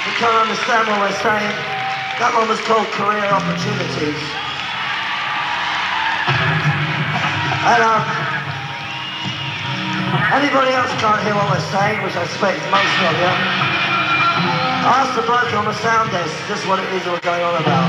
You can't understand what we're saying. That one was called Career Opportunities. And anybody else can't hear what we're saying, which I expect is most of you. Ask the bloke on the sound desk just what it is we're going on about.